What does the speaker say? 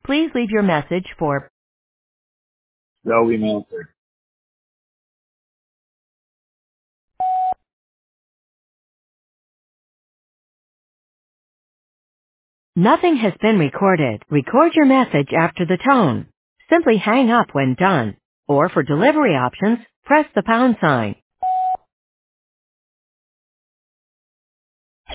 Please leave your message for Zoe Manford. Nothing has been recorded. Record your message after the tone. Simply hang up when done. Or for delivery options, press the pound sign.